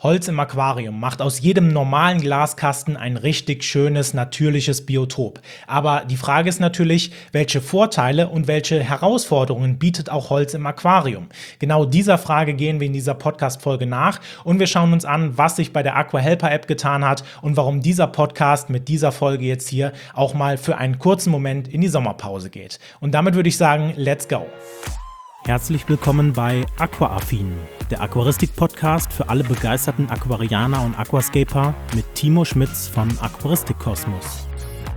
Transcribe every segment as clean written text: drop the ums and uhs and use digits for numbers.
Holz im Aquarium macht aus jedem normalen Glaskasten ein richtig schönes, natürliches Biotop. Aber die Frage ist natürlich, welche Vorteile und welche Herausforderungen bietet auch Holz im Aquarium? Genau dieser Frage gehen wir in dieser Podcast-Folge nach und wir schauen uns an, was sich bei der AquaHelper-App getan hat und warum dieser Podcast mit dieser Folge jetzt hier auch mal für einen kurzen Moment in die Sommerpause geht. Und damit würde ich sagen, let's go! Herzlich willkommen bei Aquaaffin, der Aquaristik-Podcast für alle begeisterten Aquarianer und Aquascaper mit Timo Schmitz von Aquaristikkosmos.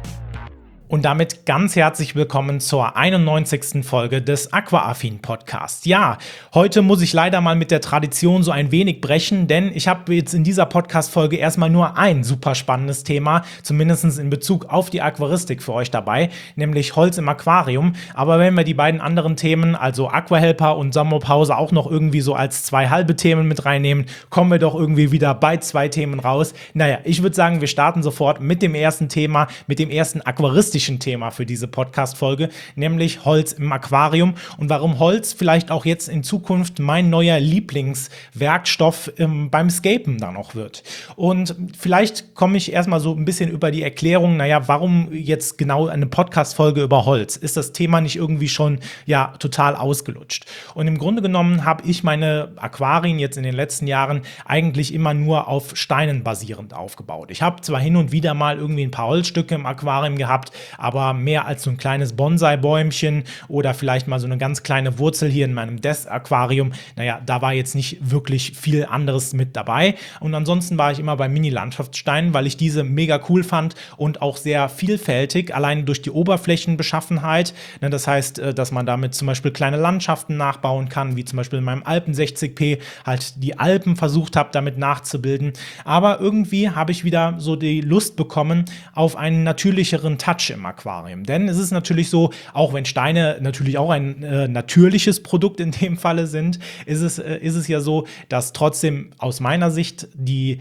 Und damit ganz herzlich willkommen zur 91. Folge des Aquaaffin Podcasts. Ja, heute muss ich leider mal mit der Tradition so ein wenig brechen, denn ich habe jetzt in dieser Podcast-Folge erstmal nur ein super spannendes Thema, zumindest in Bezug auf die Aquaristik für euch dabei, nämlich Holz im Aquarium. Aber wenn wir die beiden anderen Themen, also AquaHelper und Sommerpause, auch noch irgendwie so als zwei halbe Themen mit reinnehmen, kommen wir doch irgendwie wieder bei zwei Themen raus. Naja, ich würde sagen, wir starten sofort mit dem ersten Thema, mit dem ersten aquaristischen Thema für diese Podcast-Folge, nämlich Holz im Aquarium und warum Holz vielleicht auch jetzt in Zukunft mein neuer Lieblingswerkstoff beim Scapen dann auch wird. Und vielleicht komme ich erstmal so ein bisschen über die Erklärung, warum jetzt genau eine Podcast-Folge über Holz? Ist das Thema nicht irgendwie schon total ausgelutscht? Und im Grunde genommen habe ich meine Aquarien jetzt in den letzten Jahren eigentlich immer nur auf Steinen basierend aufgebaut. Ich habe zwar hin und wieder mal irgendwie ein paar Holzstücke im Aquarium gehabt, aber mehr als so ein kleines Bonsai-Bäumchen oder vielleicht mal so eine ganz kleine Wurzel hier in meinem Desk-Aquarium. Da war jetzt nicht wirklich viel anderes mit dabei. Und ansonsten war ich immer bei Mini-Landschaftssteinen, weil ich diese mega cool fand und auch sehr vielfältig, allein durch die Oberflächenbeschaffenheit. Das heißt, dass man damit zum Beispiel kleine Landschaften nachbauen kann, wie zum Beispiel in meinem Alpen 60p halt die Alpen versucht habe, damit nachzubilden. Aber irgendwie habe ich wieder so die Lust bekommen auf einen natürlicheren Touch im Aquarium. Denn es ist natürlich so, auch wenn Steine natürlich auch ein natürliches Produkt in dem Falle sind, ist es ja so, dass trotzdem aus meiner Sicht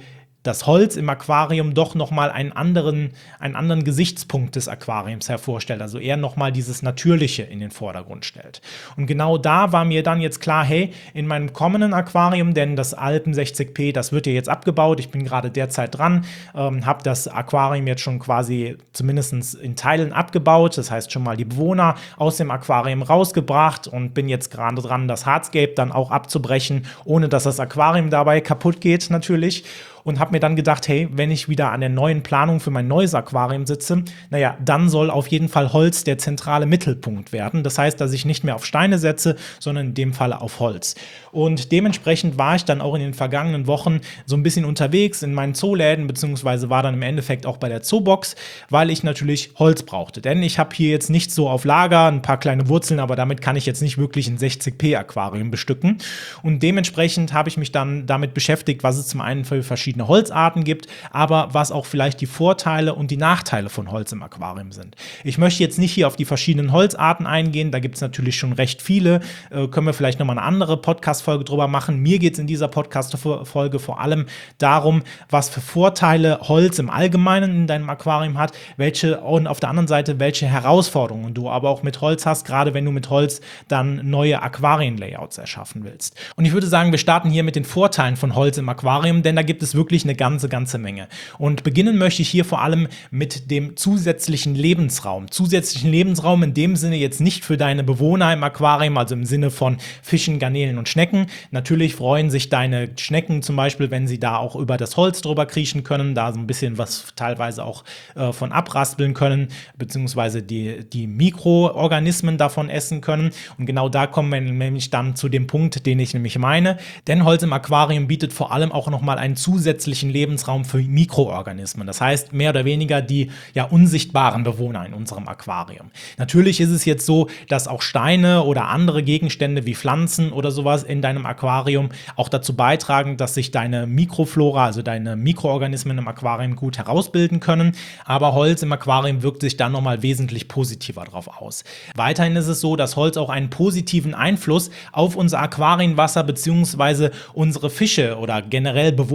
das Holz im Aquarium doch nochmal einen anderen Gesichtspunkt des Aquariums hervorstellt, also eher nochmal dieses Natürliche in den Vordergrund stellt. Und genau da war mir dann jetzt klar, hey, in meinem kommenden Aquarium, denn das Alpen 60p, das wird ja jetzt abgebaut, ich bin gerade derzeit dran, habe das Aquarium jetzt schon quasi zumindest in Teilen abgebaut, das heißt schon mal die Bewohner aus dem Aquarium rausgebracht und bin jetzt gerade dran, das Hardscape dann auch abzubrechen, ohne dass das Aquarium dabei kaputt geht natürlich. Und habe mir dann gedacht, hey, wenn ich wieder an der neuen Planung für mein neues Aquarium sitze, dann soll auf jeden Fall Holz der zentrale Mittelpunkt werden. Das heißt, dass ich nicht mehr auf Steine setze, sondern in dem Fall auf Holz. Und dementsprechend war ich dann auch in den vergangenen Wochen so ein bisschen unterwegs in meinen Zooläden, beziehungsweise war dann im Endeffekt auch bei der Zoobox, weil ich natürlich Holz brauchte. Denn ich habe hier jetzt nicht so auf Lager ein paar kleine Wurzeln, aber damit kann ich jetzt nicht wirklich ein 60p Aquarium bestücken. Und dementsprechend habe ich mich dann damit beschäftigt, was es zum einen für verschiedene Holzarten gibt, aber was auch vielleicht die Vorteile und die Nachteile von Holz im Aquarium sind. Ich möchte jetzt nicht hier auf die verschiedenen Holzarten eingehen, da gibt es natürlich schon recht viele, können wir vielleicht nochmal eine andere Podcast-Folge drüber machen. Mir geht es in dieser Podcast-Folge vor allem darum, was für Vorteile Holz im Allgemeinen in deinem Aquarium hat, und auf der anderen Seite, welche Herausforderungen du aber auch mit Holz hast, gerade wenn du mit Holz dann neue Aquarien-Layouts erschaffen willst. Und ich würde sagen, wir starten hier mit den Vorteilen von Holz im Aquarium, denn da gibt es wirklich eine ganze Menge. Und beginnen möchte ich hier vor allem mit dem zusätzlichen Lebensraum. Zusätzlichen Lebensraum in dem Sinne jetzt nicht für deine Bewohner im Aquarium, also im Sinne von Fischen, Garnelen und Schnecken. Natürlich freuen sich deine Schnecken zum Beispiel, wenn sie da auch über das Holz drüber kriechen können, da so ein bisschen was teilweise auch von abraspeln können, beziehungsweise die Mikroorganismen davon essen können. Und genau da kommen wir nämlich dann zu dem Punkt, den ich nämlich meine. Denn Holz im Aquarium bietet vor allem auch nochmal einen zusätzlichen Lebensraum für Mikroorganismen. Das heißt, mehr oder weniger die unsichtbaren Bewohner in unserem Aquarium. Natürlich ist es jetzt so, dass auch Steine oder andere Gegenstände wie Pflanzen oder sowas in deinem Aquarium auch dazu beitragen, dass sich deine Mikroflora, also deine Mikroorganismen im Aquarium gut herausbilden können. Aber Holz im Aquarium wirkt sich dann nochmal wesentlich positiver drauf aus. Weiterhin ist es so, dass Holz auch einen positiven Einfluss auf unser Aquarienwasser bzw. unsere Fische oder generell Bewohner im Aquarium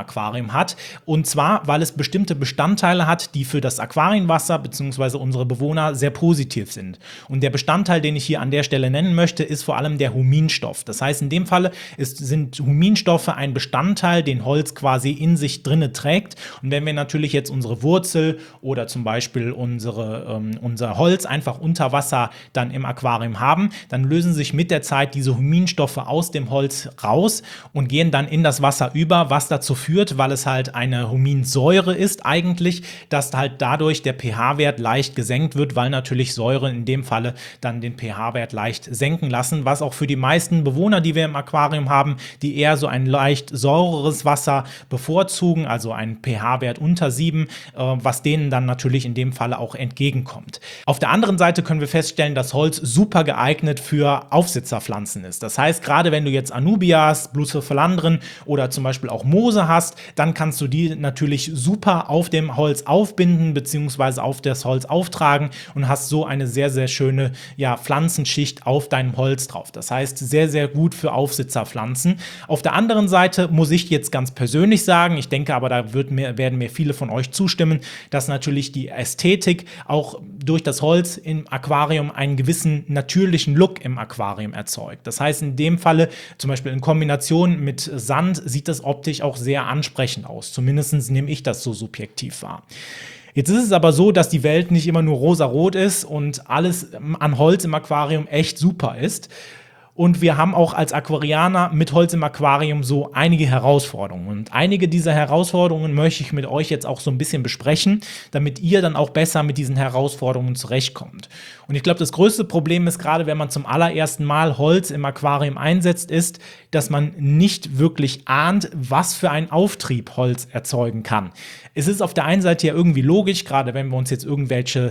Aquarium hat. Und zwar, weil es bestimmte Bestandteile hat, die für das Aquarienwasser bzw. unsere Bewohner sehr positiv sind. Und der Bestandteil, den ich hier an der Stelle nennen möchte, ist vor allem der Huminstoff. Das heißt, in dem Falle sind Huminstoffe ein Bestandteil, den Holz quasi in sich drinne trägt. Und wenn wir natürlich jetzt unsere Wurzel oder zum Beispiel unser Holz einfach unter Wasser dann im Aquarium haben, dann lösen sich mit der Zeit diese Huminstoffe aus dem Holz raus und gehen dann in das Wasser über, was dazu führt, weil es halt eine Huminsäure ist eigentlich, dass halt dadurch der pH-Wert leicht gesenkt wird, weil natürlich Säuren in dem Falle dann den pH-Wert leicht senken lassen, was auch für die meisten Bewohner, die wir im Aquarium haben, die eher so ein leicht säureres Wasser bevorzugen, also einen pH-Wert unter 7, was denen dann natürlich in dem Falle auch entgegenkommt. Auf der anderen Seite können wir feststellen, dass Holz super geeignet für Aufsitzerpflanzen ist. Das heißt, gerade wenn du jetzt Anubias, Bucephalandren oder zum Beispiel auch Moose hast, dann kannst du die natürlich super auf dem Holz aufbinden bzw. auf das Holz auftragen und hast so eine sehr, sehr schöne Pflanzenschicht auf deinem Holz drauf. Das heißt, sehr, sehr gut für Aufsitzerpflanzen. Auf der anderen Seite muss ich jetzt ganz persönlich sagen, ich denke aber, da werden mir viele von euch zustimmen, dass natürlich die Ästhetik auch durch das Holz im Aquarium einen gewissen natürlichen Look im Aquarium erzeugt. Das heißt, in dem Falle, zum Beispiel in Kombination mit Sand, sieht das optisch auch sehr ansprechend aus. Zumindest nehme ich das so subjektiv wahr. Jetzt ist es aber so, dass die Welt nicht immer nur rosarot ist und alles an Holz im Aquarium echt super ist. Und wir haben auch als Aquarianer mit Holz im Aquarium so einige Herausforderungen. Und einige dieser Herausforderungen möchte ich mit euch jetzt auch so ein bisschen besprechen, damit ihr dann auch besser mit diesen Herausforderungen zurechtkommt. Und ich glaube, das größte Problem ist, gerade wenn man zum allerersten Mal Holz im Aquarium einsetzt, ist, dass man nicht wirklich ahnt, was für einen Auftrieb Holz erzeugen kann. Es ist auf der einen Seite ja irgendwie logisch, gerade wenn wir uns jetzt irgendwelche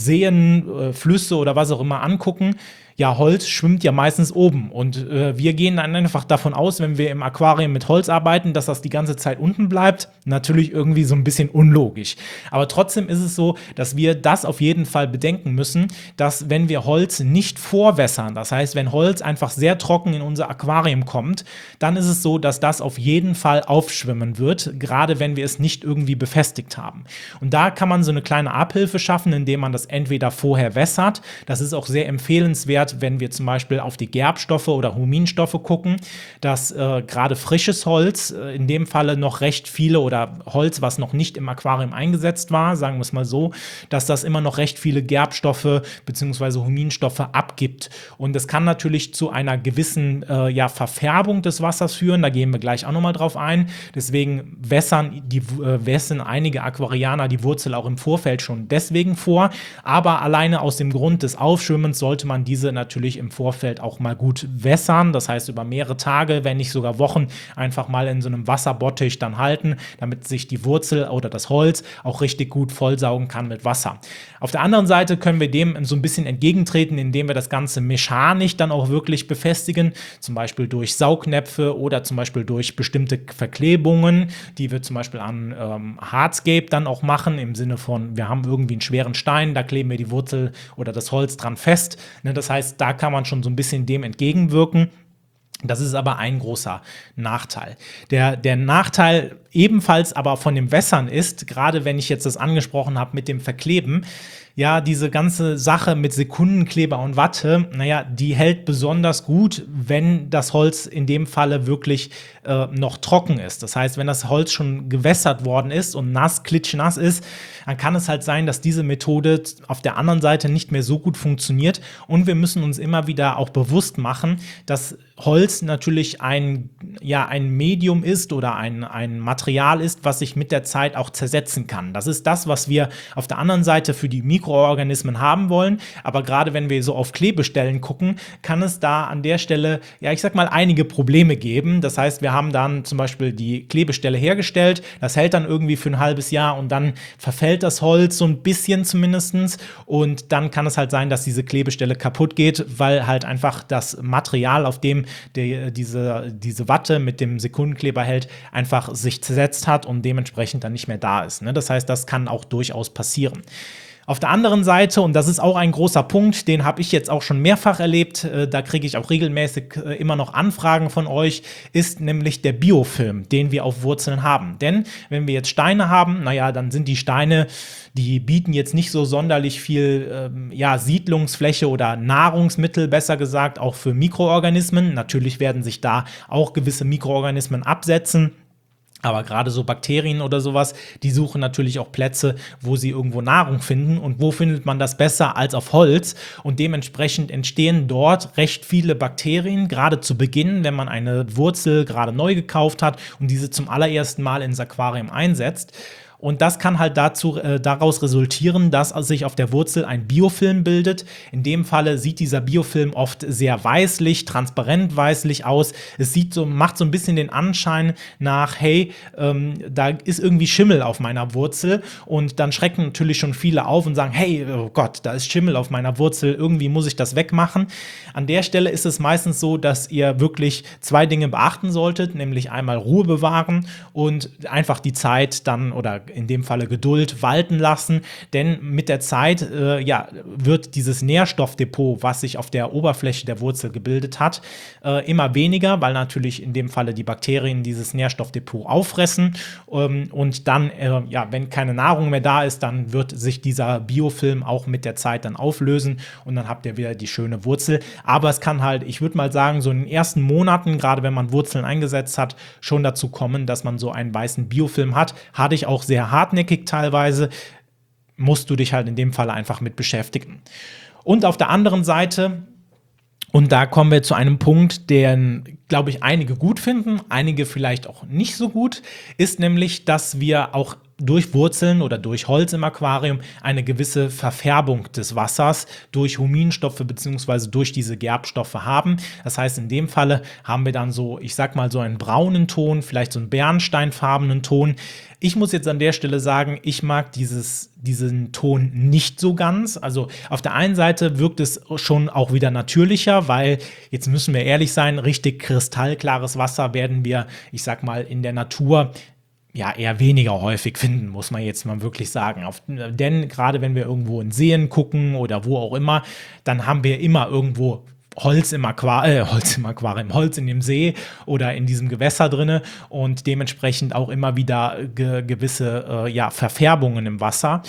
Seen, Flüsse oder was auch immer angucken. Ja, Holz schwimmt ja meistens oben und wir gehen dann einfach davon aus, wenn wir im Aquarium mit Holz arbeiten, dass das die ganze Zeit unten bleibt. Natürlich irgendwie so ein bisschen unlogisch. Aber trotzdem ist es so, dass wir das auf jeden Fall bedenken müssen, dass wenn wir Holz nicht vorwässern, das heißt, wenn Holz einfach sehr trocken in unser Aquarium kommt, dann ist es so, dass das auf jeden Fall aufschwimmen wird, gerade wenn wir es nicht irgendwie befestigt haben. Und da kann man so eine kleine Abhilfe schaffen, indem man das entweder vorher wässert. Das ist auch sehr empfehlenswert, wenn wir zum Beispiel auf die Gerbstoffe oder Huminstoffe gucken, dass gerade frisches Holz, in dem Falle noch recht viele oder Holz, was noch nicht im Aquarium eingesetzt war, sagen wir es mal so, dass das immer noch recht viele Gerbstoffe bzw. Huminstoffe abgibt. Und das kann natürlich zu einer gewissen Verfärbung des Wassers führen, da gehen wir gleich auch nochmal drauf ein. Deswegen wässern einige Aquarianer die Wurzel auch im Vorfeld schon deswegen vor, aber alleine aus dem Grund des Aufschwimmens sollte man diese natürlich im Vorfeld auch mal gut wässern, das heißt über mehrere Tage, wenn nicht sogar Wochen, einfach mal in so einem Wasserbottich dann halten, damit sich die Wurzel oder das Holz auch richtig gut vollsaugen kann mit Wasser. Auf der anderen Seite können wir dem so ein bisschen entgegentreten, indem wir das Ganze mechanisch dann auch wirklich befestigen, zum Beispiel durch Saugnäpfe oder zum Beispiel durch bestimmte Verklebungen, die wir zum Beispiel an Hardscape dann auch machen, im Sinne von, wir haben irgendwie einen schweren Stein, da kleben wir die Wurzel oder das Holz dran fest. Das heißt, da kann man schon so ein bisschen dem entgegenwirken. Das ist aber ein großer Nachteil. Der Nachteil ebenfalls aber von dem Wässern ist, gerade wenn ich jetzt das angesprochen habe mit dem Verkleben, ja, diese ganze Sache mit Sekundenkleber und Watte, die hält besonders gut, wenn das Holz in dem Falle wirklich noch trocken ist. Das heißt, wenn das Holz schon gewässert worden ist und klitschnass ist, dann kann es halt sein, dass diese Methode auf der anderen Seite nicht mehr so gut funktioniert. Und wir müssen uns immer wieder auch bewusst machen, dass Holz natürlich ein Medium ist oder ein Material ist, was sich mit der Zeit auch zersetzen kann. Das ist das, was wir auf der anderen Seite für die Mikroorganismen haben wollen. Aber gerade wenn wir so auf Klebestellen gucken, kann es da an der Stelle, einige Probleme geben. Das heißt, wir haben dann zum Beispiel die Klebestelle hergestellt, das hält dann irgendwie für ein halbes Jahr und dann verfällt das Holz so ein bisschen zumindest und dann kann es halt sein, dass diese Klebestelle kaputt geht, weil halt einfach das Material, auf dem diese Watte mit dem Sekundenkleber hält, einfach sich zersetzt hat und dementsprechend dann nicht mehr da ist. Das heißt, das kann auch durchaus passieren. Auf der anderen Seite, und das ist auch ein großer Punkt, den habe ich jetzt auch schon mehrfach erlebt, da kriege ich auch regelmäßig immer noch Anfragen von euch, ist nämlich der Biofilm, den wir auf Wurzeln haben. Denn wenn wir jetzt Steine haben, naja, dann sind die Steine, die bieten jetzt nicht so sonderlich viel Siedlungsfläche oder Nahrungsmittel, besser gesagt, auch für Mikroorganismen. Natürlich werden sich da auch gewisse Mikroorganismen absetzen. Aber gerade so Bakterien oder sowas, die suchen natürlich auch Plätze, wo sie irgendwo Nahrung finden. Und wo findet man das besser als auf Holz? Und dementsprechend entstehen dort recht viele Bakterien, gerade zu Beginn, wenn man eine Wurzel gerade neu gekauft hat und diese zum allerersten Mal ins Aquarium einsetzt. Und das kann halt daraus resultieren, dass sich auf der Wurzel ein Biofilm bildet. In dem Falle sieht dieser Biofilm oft sehr weißlich, transparent weißlich aus. Es macht so ein bisschen den Anschein nach, hey, da ist irgendwie Schimmel auf meiner Wurzel. Und dann schrecken natürlich schon viele auf und sagen, hey, oh Gott, da ist Schimmel auf meiner Wurzel, irgendwie muss ich das wegmachen. An der Stelle ist es meistens so, dass ihr wirklich 2 Dinge beachten solltet, nämlich einmal Ruhe bewahren und einfach die Zeit dann oder in dem Falle Geduld walten lassen, denn mit der Zeit wird dieses Nährstoffdepot, was sich auf der Oberfläche der Wurzel gebildet hat, immer weniger, weil natürlich in dem Falle die Bakterien dieses Nährstoffdepot auffressen und dann, wenn keine Nahrung mehr da ist, dann wird sich dieser Biofilm auch mit der Zeit dann auflösen und dann habt ihr wieder die schöne Wurzel. Aber es kann halt, ich würde mal sagen, so in den ersten Monaten, gerade wenn man Wurzeln eingesetzt hat, schon dazu kommen, dass man so einen weißen Biofilm hat. Hatte ich auch sehr hartnäckig teilweise, musst du dich halt in dem Fall einfach mit beschäftigen. Und auf der anderen Seite, und da kommen wir zu einem Punkt, den, glaube ich, einige gut finden, einige vielleicht auch nicht so gut, ist nämlich, dass wir auch durch Wurzeln oder durch Holz im Aquarium eine gewisse Verfärbung des Wassers durch Huminstoffe bzw. durch diese Gerbstoffe haben. Das heißt, in dem Falle haben wir dann so, ich sag mal, so einen braunen Ton, vielleicht so einen bernsteinfarbenen Ton. Ich muss jetzt an der Stelle sagen, ich mag diesen Ton nicht so ganz. Also auf der einen Seite wirkt es schon auch wieder natürlicher, weil, jetzt müssen wir ehrlich sein, richtig kristallklares Wasser werden wir, ich sag mal, in der Natur eher weniger häufig finden, muss man jetzt mal wirklich sagen. Denn gerade wenn wir irgendwo in Seen gucken oder wo auch immer, dann haben wir immer irgendwo Holz im Aquarium, Holz in dem See oder in diesem Gewässer drinne und dementsprechend auch immer wieder gewisse Verfärbungen im Wasser.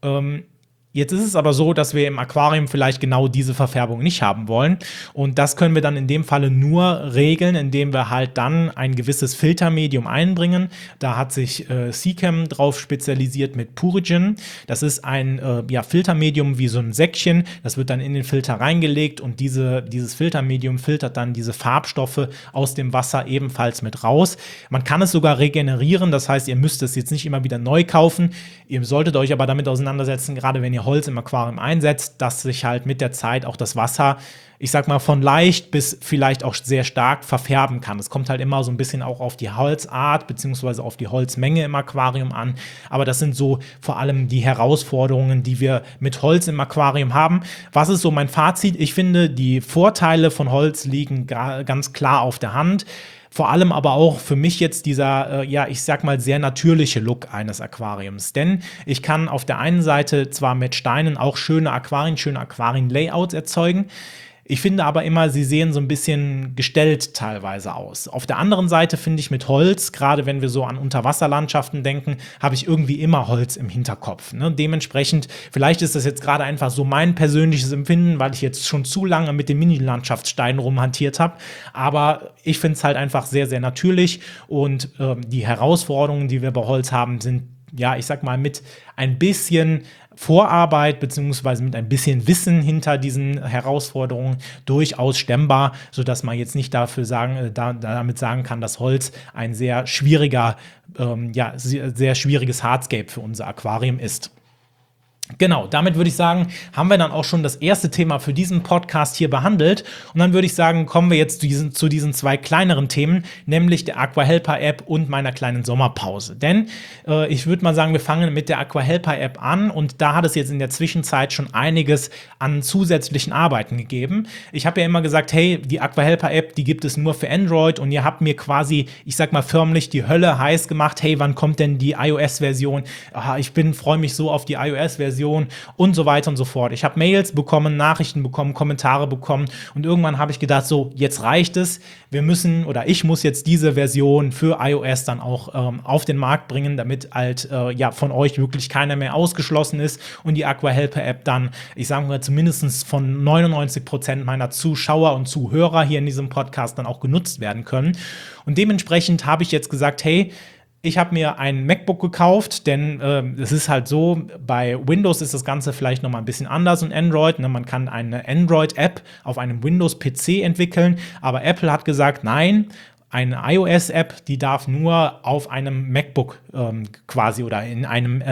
Jetzt ist es aber so, dass wir im Aquarium vielleicht genau diese Verfärbung nicht haben wollen. Und das können wir dann in dem Falle nur regeln, indem wir halt dann ein gewisses Filtermedium einbringen. Da hat sich Seachem drauf spezialisiert mit Purigen. Das ist ein Filtermedium wie so ein Säckchen. Das wird dann in den Filter reingelegt und dieses Filtermedium filtert dann diese Farbstoffe aus dem Wasser ebenfalls mit raus. Man kann es sogar regenerieren. Das heißt, ihr müsst es jetzt nicht immer wieder neu kaufen. Ihr solltet euch aber damit auseinandersetzen, gerade wenn ihr Holz im Aquarium einsetzt, dass sich halt mit der Zeit auch das Wasser, ich sag mal, von leicht bis vielleicht auch sehr stark verfärben kann. Es kommt halt immer so ein bisschen auch auf die Holzart beziehungsweise auf die Holzmenge im Aquarium an. Aber das sind so vor allem die Herausforderungen, die wir mit Holz im Aquarium haben. Was ist so mein Fazit? Ich finde, die Vorteile von Holz liegen ganz klar auf der Hand. Vor allem aber auch für mich jetzt dieser, ich sag mal, sehr natürliche Look eines Aquariums. Denn ich kann auf der einen Seite zwar mit Steinen auch schöne Aquarien-Layouts erzeugen. Ich finde aber immer, sie sehen so ein bisschen gestellt teilweise aus. Auf der anderen Seite finde ich mit Holz, gerade wenn wir so an Unterwasserlandschaften denken, habe ich irgendwie immer Holz im Hinterkopf. Ne? Dementsprechend, vielleicht ist das jetzt gerade einfach so mein persönliches Empfinden, weil ich jetzt schon zu lange mit den Mini-Landschaftssteinen rumhantiert habe. Aber ich finde es halt einfach sehr, sehr natürlich. Und die Herausforderungen, die wir bei Holz haben, sind, ich sag mal, mit ein bisschen Vorarbeit beziehungsweise mit ein bisschen Wissen hinter diesen Herausforderungen durchaus stemmbar, sodass man jetzt nicht damit sagen kann, dass Holz ein sehr schwieriges Hardscape für unser Aquarium ist. Genau, damit würde ich sagen, haben wir dann auch schon das erste Thema für diesen Podcast hier behandelt. Und dann würde ich sagen, kommen wir jetzt zu diesen 2 kleineren Themen, nämlich der AquaHelper-App und meiner kleinen Sommerpause. Denn ich würde mal sagen, wir fangen mit der AquaHelper-App an und da hat es jetzt in der Zwischenzeit schon einiges an zusätzlichen Arbeiten gegeben. Ich habe ja immer gesagt, hey, die AquaHelper-App, die gibt es nur für Android und ihr habt mir quasi, ich sag mal förmlich die Hölle heiß gemacht. Hey, wann kommt denn die iOS-Version? Ich freue mich so auf die iOS-Version. Version und so weiter und so fort. Ich habe Mails bekommen, Nachrichten bekommen, Kommentare bekommen und irgendwann habe ich gedacht, so, jetzt reicht es. Ich muss jetzt diese Version für iOS dann auch auf den Markt bringen, damit halt von euch wirklich keiner mehr ausgeschlossen ist und die Aqua Helper App dann, ich sage mal, zumindest von 99% meiner Zuschauer und Zuhörer hier in diesem Podcast dann auch genutzt werden können. Und dementsprechend habe ich jetzt gesagt, hey, ich habe mir ein MacBook gekauft, denn es ist halt so, bei Windows ist das Ganze vielleicht noch mal ein bisschen anders und Android. Ne? Man kann eine Android-App auf einem Windows-PC entwickeln, aber Apple hat gesagt, nein, eine iOS-App, die darf nur auf einem MacBook quasi oder in einem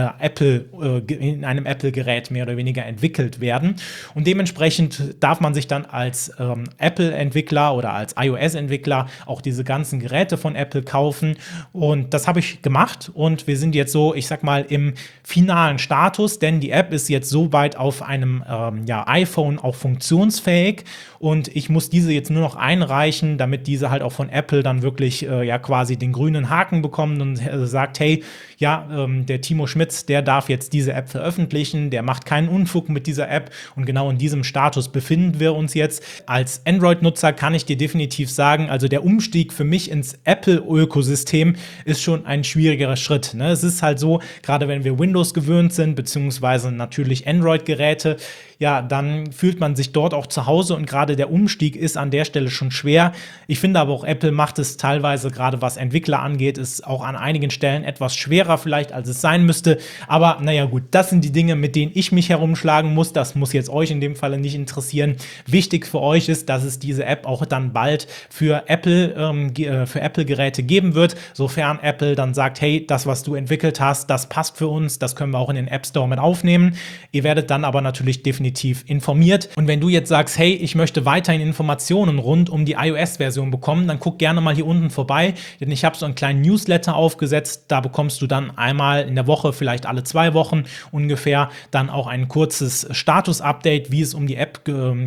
Apple-Gerät mehr oder weniger entwickelt werden. Und dementsprechend darf man sich dann als Apple-Entwickler oder als iOS-Entwickler auch diese ganzen Geräte von Apple kaufen. Und das habe ich gemacht und wir sind jetzt so, ich sag mal, im finalen Status, denn die App ist jetzt so weit auf einem iPhone auch funktionsfähig und ich muss diese jetzt nur noch einreichen, damit diese halt auch von Apple dann wirklich quasi den grünen Haken bekommt und sagt, hey, der Timo Schmitz, der darf jetzt diese App veröffentlichen, der macht keinen Unfug mit dieser App und genau in diesem Status befinden wir uns jetzt. Als Android-Nutzer kann ich dir definitiv sagen, also der Umstieg für mich ins Apple-Ökosystem ist schon ein schwierigerer Schritt. Ne? Es ist halt so, gerade wenn wir Windows gewöhnt sind, beziehungsweise natürlich Android-Geräte, ja, dann fühlt man sich dort auch zu Hause und gerade der Umstieg ist an der Stelle schon schwer. Ich finde aber auch, Apple macht es teilweise, gerade was Entwickler angeht, ist auch an einigen Stellen etwas schwerer vielleicht, als es sein müsste. Aber naja gut, das sind die Dinge, mit denen ich mich herumschlagen muss. Das muss jetzt euch in dem Falle nicht interessieren. Wichtig für euch ist, dass es diese App auch dann bald für Apple-Geräte geben wird, sofern Apple dann sagt, hey, das, was du entwickelt hast, das passt für uns, das können wir auch in den App Store mit aufnehmen. Ihr werdet dann aber natürlich definitiv informiert. Und wenn du jetzt sagst, hey, ich möchte weiterhin Informationen rund um die iOS-Version bekommen, dann guck gerne mal hier unten vorbei, denn ich habe so einen kleinen Newsletter aufgesetzt. Da bekommst du dann einmal in der Woche, vielleicht alle 2 Wochen ungefähr, dann auch ein kurzes Status-Update, wie es um die App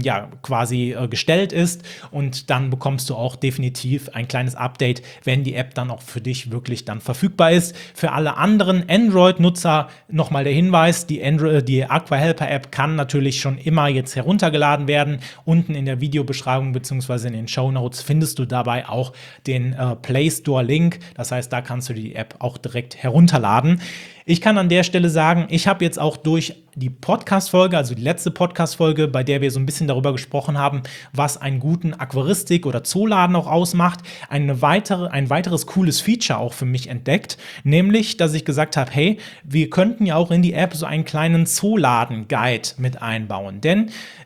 gestellt ist. Und dann bekommst du auch definitiv ein kleines Update, wenn die App dann auch für dich wirklich dann verfügbar ist. Für alle anderen Android-Nutzer nochmal der Hinweis, die Aqua Helper App kann natürlich schon immer jetzt heruntergeladen werden. Unten in der Videobeschreibung bzw. in den Shownotes findest du dabei auch den Play Store Link. Das heißt, da kannst du die App auch direkt herunterladen. Ich kann an der Stelle sagen, ich habe jetzt auch durch die Podcast-Folge, also die letzte Podcast-Folge, bei der wir so ein bisschen darüber gesprochen haben, was einen guten Aquaristik- oder Zooladen auch ausmacht, ein weiteres cooles Feature auch für mich entdeckt, nämlich, dass ich gesagt habe, hey, wir könnten ja auch in die App so einen kleinen Zooladen-Guide mit einbauen, denn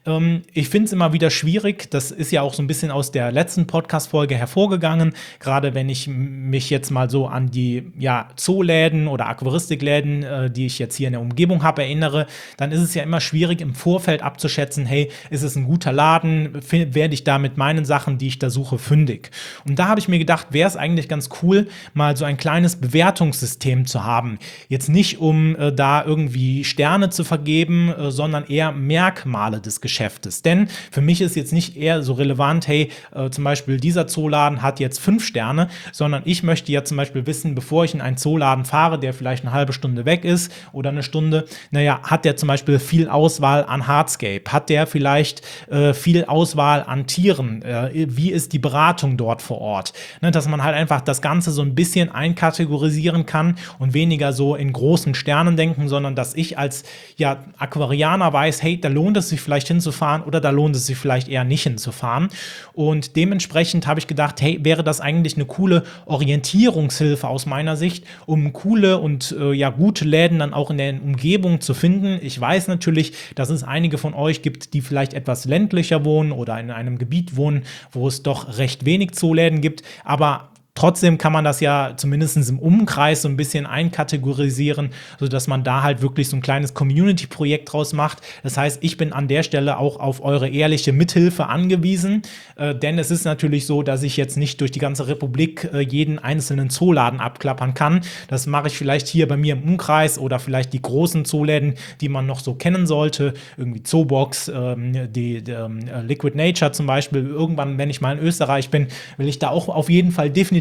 ich finde es immer wieder schwierig, das ist ja auch so ein bisschen aus der letzten Podcast-Folge hervorgegangen, gerade wenn ich mich jetzt mal so an die Zooläden oder Aquaristikläden, die ich jetzt hier in der Umgebung habe, erinnere, dann ist es ja immer schwierig im Vorfeld abzuschätzen, hey, ist es ein guter Laden, werde ich da mit meinen Sachen, die ich da suche, fündig. Und da habe ich mir gedacht, wäre es eigentlich ganz cool, mal so ein kleines Bewertungssystem zu haben. Jetzt nicht, um da irgendwie Sterne zu vergeben, sondern eher Merkmale des Geschäftes. Denn für mich ist jetzt nicht eher so relevant, hey, zum Beispiel dieser Zooladen hat jetzt 5 Sterne, sondern ich möchte ja zum Beispiel wissen, bevor ich in einen Zooladen fahre, der vielleicht eine halbe Stunde weg ist oder eine Stunde, hat der zum Beispiel viel Auswahl an Hardscape? Hat der vielleicht viel Auswahl an Tieren? Wie ist die Beratung dort vor Ort? Ne, dass man halt einfach das Ganze so ein bisschen einkategorisieren kann und weniger so in großen Sternen denken, sondern dass ich als Aquarianer weiß, hey, da lohnt es sich vielleicht hinzufahren oder da lohnt es sich vielleicht eher nicht hinzufahren. Und dementsprechend habe ich gedacht, hey, wäre das eigentlich eine coole Orientierungshilfe aus meiner Sicht, um coole und gute Läden dann auch in der Umgebung zu finden. Ich weiß natürlich, dass es einige von euch gibt, die vielleicht etwas ländlicher wohnen oder in einem Gebiet wohnen, wo es doch recht wenig Zooläden gibt, aber trotzdem kann man das ja zumindest im Umkreis so ein bisschen einkategorisieren, sodass man da halt wirklich so ein kleines Community-Projekt draus macht. Das heißt, ich bin an der Stelle auch auf eure ehrliche Mithilfe angewiesen, denn es ist natürlich so, dass ich jetzt nicht durch die ganze Republik jeden einzelnen Zooladen abklappern kann. Das mache ich vielleicht hier bei mir im Umkreis oder vielleicht die großen Zooläden, die man noch so kennen sollte, irgendwie Zoobox, die Liquid Nature zum Beispiel. Irgendwann, wenn ich mal in Österreich bin, will ich da auch auf jeden Fall definitiv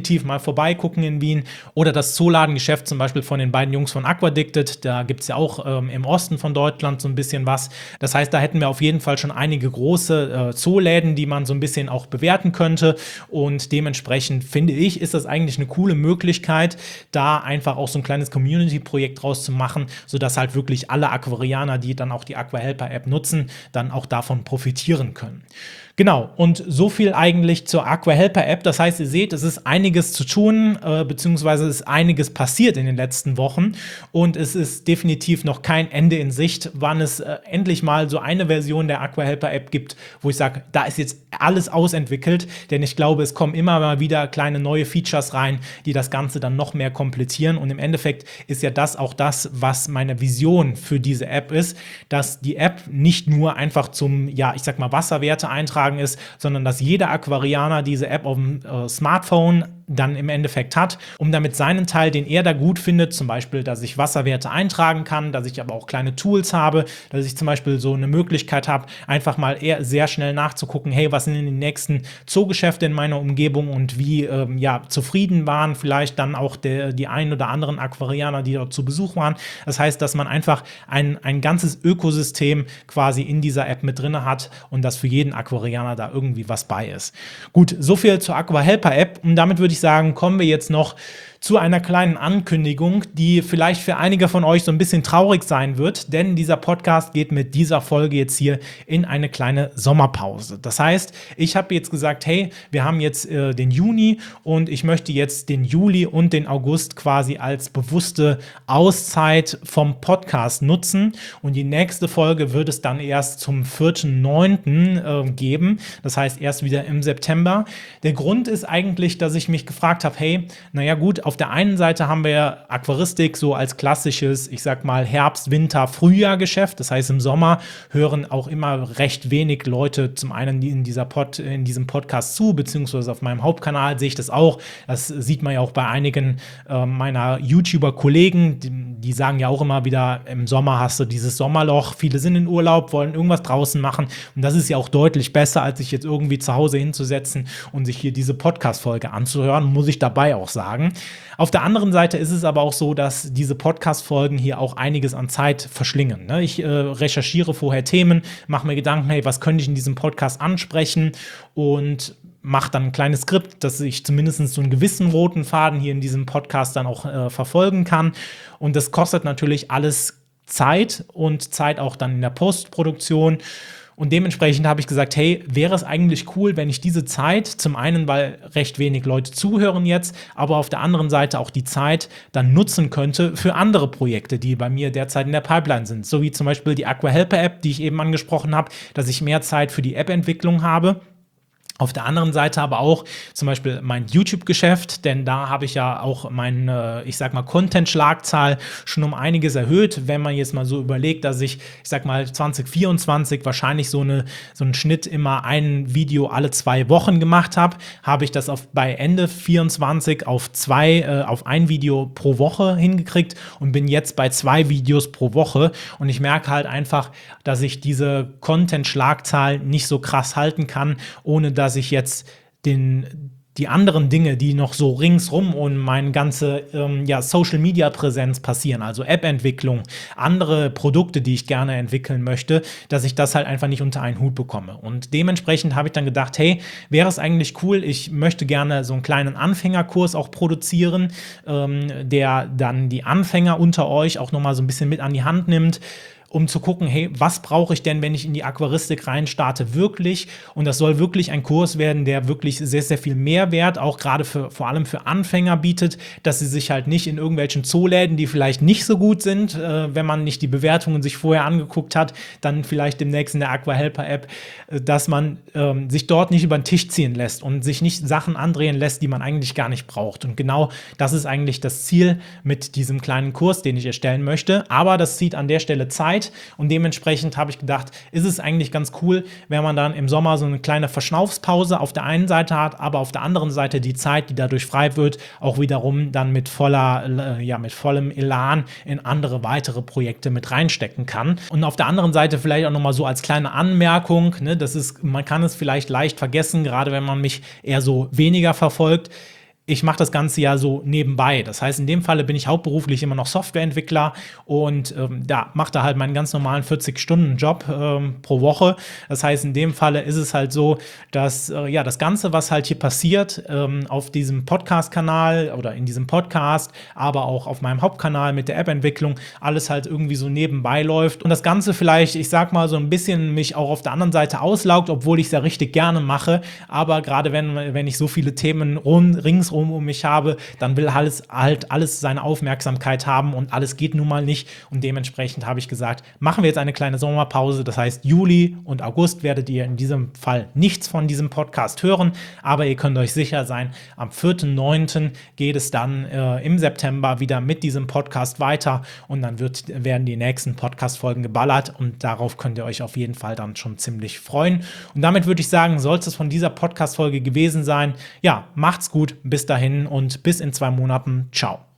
definitiv mal vorbeigucken in Wien. Oder das Zooladengeschäft zum Beispiel von den beiden Jungs von Aquadicted. Da gibt es ja auch im Osten von Deutschland so ein bisschen was. Das heißt, da hätten wir auf jeden Fall schon einige große Zooläden, die man so ein bisschen auch bewerten könnte. Und dementsprechend finde ich, ist das eigentlich eine coole Möglichkeit, da einfach auch so ein kleines Community-Projekt draus zu machen, sodass halt wirklich alle Aquarianer, die dann auch die AquaHelper-App nutzen, dann auch davon profitieren können. Genau, und so viel eigentlich zur AquaHelper-App. Das heißt, ihr seht, es ist einiges zu tun, beziehungsweise es ist einiges passiert in den letzten Wochen. Und es ist definitiv noch kein Ende in Sicht, wann es endlich mal so eine Version der AquaHelper-App gibt, wo ich sage, da ist jetzt alles ausentwickelt. Denn ich glaube, es kommen immer mal wieder kleine neue Features rein, die das Ganze dann noch mehr komplettieren. Und im Endeffekt ist ja das auch das, was meine Vision für diese App ist, dass die App nicht nur einfach zum, ja, ich sag mal, Wasserwerte eintragen ist, sondern dass jeder Aquarianer diese App auf dem Smartphone dann im Endeffekt hat, um damit seinen Teil, den er da gut findet, zum Beispiel, dass ich Wasserwerte eintragen kann, dass ich aber auch kleine Tools habe, dass ich zum Beispiel so eine Möglichkeit habe, einfach mal eher sehr schnell nachzugucken, hey, was sind denn die nächsten Zoogeschäfte in meiner Umgebung und wie zufrieden waren vielleicht dann auch die ein oder anderen Aquarianer, die dort zu Besuch waren. Das heißt, dass man einfach ein ganzes Ökosystem quasi in dieser App mit drin hat und dass für jeden Aquarianer da irgendwie was bei ist. Gut, so viel zur AquaHelper-App und damit würde ich sagen, kommen wir jetzt noch zu einer kleinen Ankündigung, die vielleicht für einige von euch so ein bisschen traurig sein wird, denn dieser Podcast geht mit dieser Folge jetzt hier in eine kleine Sommerpause. Das heißt, ich habe jetzt gesagt, hey, wir haben jetzt den Juni und ich möchte jetzt den Juli und den August quasi als bewusste Auszeit vom Podcast nutzen und die nächste Folge wird es dann erst zum 4.9. Geben, das heißt erst wieder im September. Der Grund ist eigentlich, dass ich mich gefragt habe, hey, naja gut, auf der einen Seite haben wir Aquaristik so als klassisches, ich sag mal Herbst-, Winter-, Frühjahr-Geschäft. Das heißt, im Sommer hören auch immer recht wenig Leute zum einen in diesem Podcast zu, beziehungsweise auf meinem Hauptkanal sehe ich das auch. Das sieht man ja auch bei einigen meiner YouTuber-Kollegen, die sagen ja auch immer wieder, im Sommer hast du dieses Sommerloch. Viele sind in Urlaub, wollen irgendwas draußen machen. Und das ist ja auch deutlich besser, als sich jetzt irgendwie zu Hause hinzusetzen und sich hier diese Podcast-Folge anzuhören, muss ich dabei auch sagen. Auf der anderen Seite ist es aber auch so, dass diese Podcast-Folgen hier auch einiges an Zeit verschlingen. Ne? Ich recherchiere vorher Themen, mache mir Gedanken, hey, was könnte ich in diesem Podcast ansprechen und mache dann ein kleines Skript, dass ich zumindest so einen gewissen roten Faden hier in diesem Podcast dann auch verfolgen kann. Und das kostet natürlich alles Zeit und Zeit auch dann in der Postproduktion. Und dementsprechend habe ich gesagt, hey, wäre es eigentlich cool, wenn ich diese Zeit, zum einen, weil recht wenig Leute zuhören jetzt, aber auf der anderen Seite auch die Zeit dann nutzen könnte für andere Projekte, die bei mir derzeit in der Pipeline sind. So wie zum Beispiel die AquaHelper-App, die ich eben angesprochen habe, dass ich mehr Zeit für die App-Entwicklung habe. Auf der anderen Seite aber auch zum Beispiel mein YouTube-Geschäft, denn da habe ich ja auch meine, ich sag mal, Content-Schlagzahl schon um einiges erhöht. Wenn man jetzt mal so überlegt, dass ich sag mal, 2024 wahrscheinlich so einen Schnitt immer ein Video alle 2 Wochen gemacht habe, habe ich das bei Ende 24 auf ein Video pro Woche hingekriegt und bin jetzt bei 2 Videos pro Woche. Und ich merke halt einfach, dass ich diese Content-Schlagzahl nicht so krass halten kann, ohne dass ich jetzt die anderen Dinge, die noch so ringsrum um meine ganze Social-Media-Präsenz passieren, also App-Entwicklung, andere Produkte, die ich gerne entwickeln möchte, dass ich das halt einfach nicht unter einen Hut bekomme. Und dementsprechend habe ich dann gedacht, hey, wäre es eigentlich cool, ich möchte gerne so einen kleinen Anfängerkurs auch produzieren, der dann die Anfänger unter euch auch nochmal so ein bisschen mit an die Hand nimmt, um zu gucken, hey, was brauche ich denn, wenn ich in die Aquaristik reinstarte, wirklich? Und das soll wirklich ein Kurs werden, der wirklich sehr, sehr viel Mehrwert, auch gerade vor allem für Anfänger bietet, dass sie sich halt nicht in irgendwelchen Zooläden, die vielleicht nicht so gut sind, wenn man nicht die Bewertungen sich vorher angeguckt hat, dann vielleicht demnächst in der AquaHelper-App, dass man sich dort nicht über den Tisch ziehen lässt und sich nicht Sachen andrehen lässt, die man eigentlich gar nicht braucht. Und genau das ist eigentlich das Ziel mit diesem kleinen Kurs, den ich erstellen möchte. Aber das zieht an der Stelle Zeit. Und dementsprechend habe ich gedacht, ist es eigentlich ganz cool, wenn man dann im Sommer so eine kleine Verschnaufspause auf der einen Seite hat, aber auf der anderen Seite die Zeit, die dadurch frei wird, auch wiederum dann mit vollem Elan in andere weitere Projekte mit reinstecken kann. Und auf der anderen Seite vielleicht auch nochmal so als kleine Anmerkung, ne, man kann es vielleicht leicht vergessen, gerade wenn man mich eher so weniger verfolgt. ich mache das Ganze ja so nebenbei. Das heißt, in dem Falle bin ich hauptberuflich immer noch Softwareentwickler und mache da halt meinen ganz normalen 40-Stunden-Job pro Woche. Das heißt, in dem Falle ist es halt so, dass das Ganze, was halt hier passiert, auf diesem Podcast-Kanal oder in diesem Podcast, aber auch auf meinem Hauptkanal mit der App-Entwicklung, alles halt irgendwie so nebenbei läuft. Und das Ganze vielleicht, ich sag mal, so ein bisschen mich auch auf der anderen Seite auslaugt, obwohl ich es ja richtig gerne mache. Aber gerade wenn ich so viele Themen ringsrum um mich habe, dann will alles seine Aufmerksamkeit haben und alles geht nun mal nicht. Und dementsprechend habe ich gesagt, machen wir jetzt eine kleine Sommerpause. Das heißt, Juli und August werdet ihr in diesem Fall nichts von diesem Podcast hören. Aber ihr könnt euch sicher sein, am 4.9. geht es dann im September wieder mit diesem Podcast weiter. Und dann werden die nächsten Podcast-Folgen geballert. Und darauf könnt ihr euch auf jeden Fall dann schon ziemlich freuen. Und damit würde ich sagen, soll es von dieser Podcast-Folge gewesen sein. Ja, macht's gut. Bis dahin und bis in 2 Monaten. Ciao.